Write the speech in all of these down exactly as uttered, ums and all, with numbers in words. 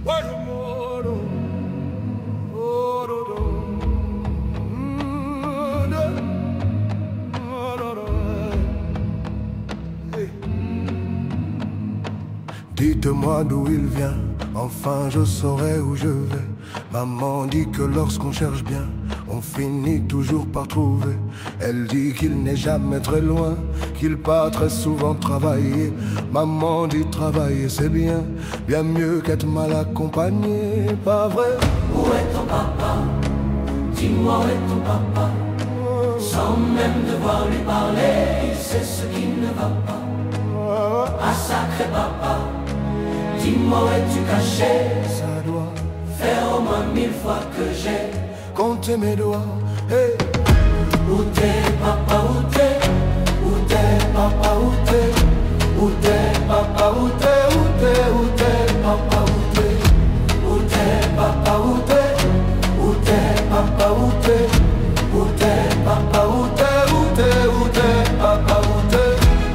Dites-moi d'où il vient, enfin je saurai où je vais. Maman dit que lorsqu'on cherche bien, on finit toujours par trouver. Elle dit qu'il n'est jamais très loin, qu'il part très souvent travailler. Maman dit travailler c'est bien, bien mieux qu'être mal accompagné, pas vrai? Où est ton papa? Dis-moi où est ton papa? Sans même devoir lui parler, il sait ce qui ne va pas. Ah sacré papa, dis-moi où es-tu caché? Ça doit faire au moins mille fois que j'ai compté mes doigts. Hey. Où t'es papa, où t'es? Où t'es papa, où t'es? Où t'es papa, où t'es? Où t'es, où t'es papa, où t'es? Où t'es papa, où t'es? Où t'es papa, où t'es? Où t'es papa, où t'es? Où t'es, où t'es papa, où t'es?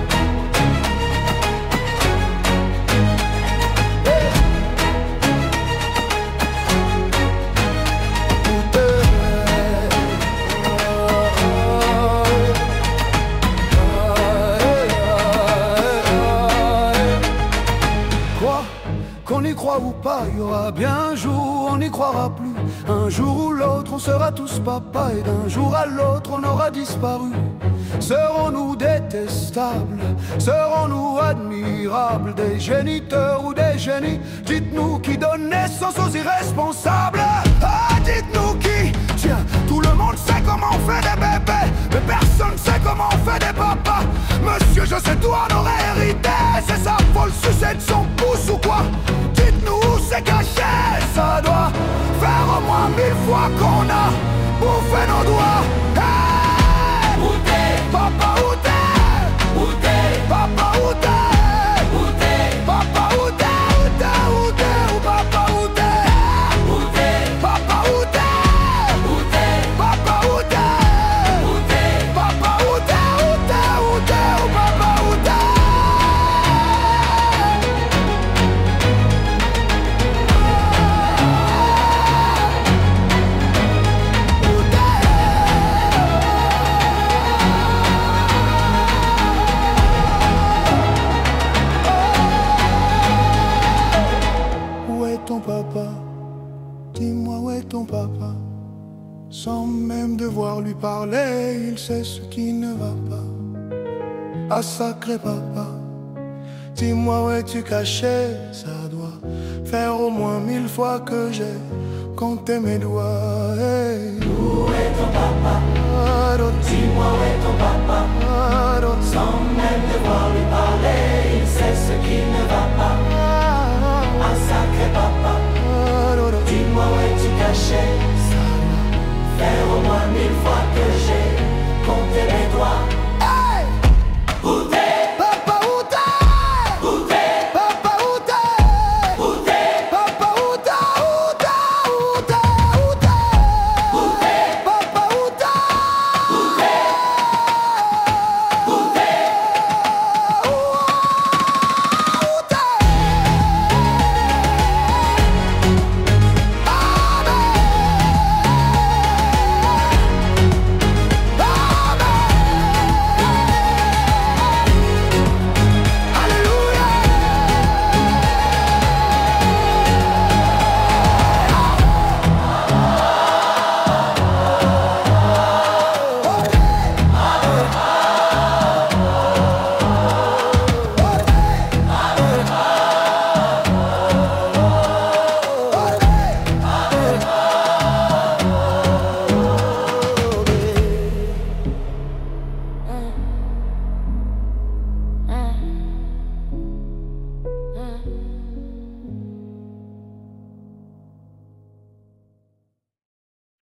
Qu'on y croit ou pas, il y aura bien un jour, on n'y croira plus. Un jour ou l'autre, on sera tous papa, et d'un jour à l'autre, on aura disparu. Serons-nous détestables? Serons-nous admirables? Des géniteurs ou des génies? Dites-nous qui donne naissance aux irresponsables. Ah, dites-nous qui? Tiens, tout le monde sait comment on fait des bébés, mais personne sait comment on fait des papas. Monsieur, je sais tout, on aurait hérité. C'est ça, faut le sucer de son pouce ou quoi? Dites-nous où c'est caché. Ça doit faire au moins mille fois qu'on a bouffé nos doigts. Hey! Où t'es? Papa, où t'es? Où t'es? Papa, où t'es? Où t'es? Papa, où t'es? Où t'es? Où t'es? Où papa, où t'es? Où t'es? Papa, où t'es? Où t'es? Papa, où t'es? Où t'es? Papa, où t'es? Où t'es? Où t'es? Où papa, où t'es? Où est ton papa? Dis-moi où est ton papa? Sans même devoir lui parler, il sait ce qui ne va pas. Ah sacré papa, dis-moi où es-tu caché? Ça doit faire au moins mille fois que j'ai compté mes doigts. Hey. Où est ton papa? Ah, Dis-moi où est ton papa?